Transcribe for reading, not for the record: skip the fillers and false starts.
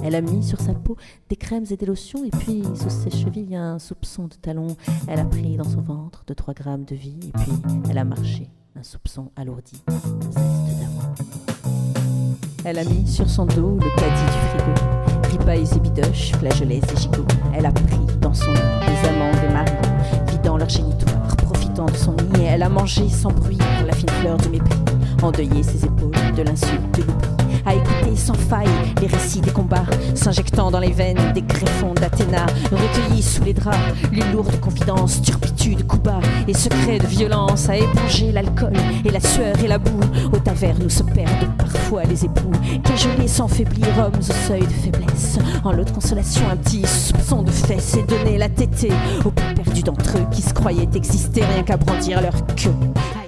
Elle a mis sur sa peau des crèmes et des lotions, et puis sous ses chevilles un soupçon de talon. Elle a pris dans son ventre 2-3 grammes de vie, et puis elle a marché, un soupçon alourdi, un zeste d'amour. Elle a mis sur son dos le caddie du frigo, ripailles et bidoches, flageolets et gigots. Elle a pris dans son lit des amants, des maris, vidant leur génitoire, profitant de son nid. Elle a mangé sans bruit pour la fine fleur du mépris, endeuillé ses épaules de l'insulte, de l'oubli, a écouté sans faille les récits des combats, s'injectant dans les veines des greffons d'Athéna, recueillis sous les draps, les lourdes confidences, turpitudes, coups bas et secrets de violence, a épongé l'alcool et la sueur et la boue. Aux tavernes où se perdent parfois les époux, cajoler sans faiblir hommes au seuil de faiblesse, en lot de consolation un petit soupçon de fesses, et donner la tétée aux plus perdus d'entre eux qui se croyaient exister rien qu'à brandir leur queue.